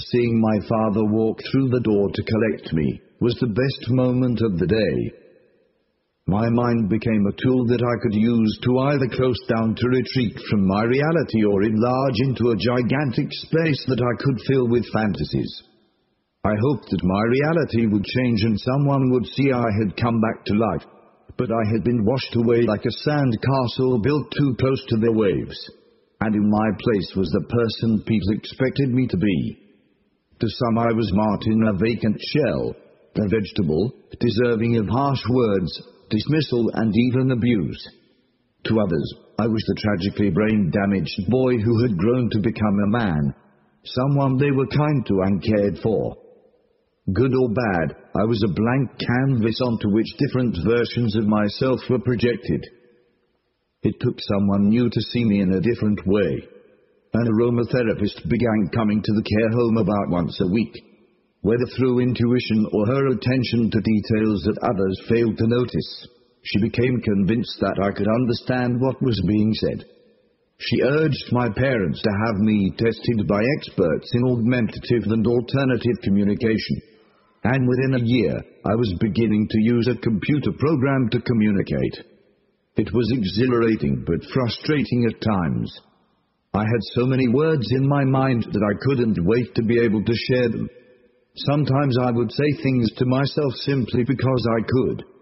seeing my father walk through the door to collect me was the best moment of the day. My mind became a tool that I could use to either close down to retreat from my reality or enlarge into a gigantic space that I could fill with fantasies. I hoped that my reality would change and someone would see I had come back to life, but I had been washed away like a sand castle built too close to the waves, and in my place was the person people expected me to be. To some I was Martin, a vacant shell, a vegetable, deserving of harsh words, dismissal and even abuse. To others, I was the tragically brain-damaged boy who had grown to become a man, someone they were kind to and cared for. Good or bad, I was a blank canvas onto which different versions of myself were projected. It took someone new to see me in a different way. An aromatherapist began coming to the care home about once a week. Whether through intuition or her attention to details that others failed to notice, she became convinced that I could understand what was being said. She urged my parents to have me tested by experts in augmentative and alternative communication. And within a year, I was beginning to use a computer program to communicate. It was exhilarating but frustrating at times. I had so many words in my mind that I couldn't wait to be able to share them. Sometimes I would say things to myself simply because I could,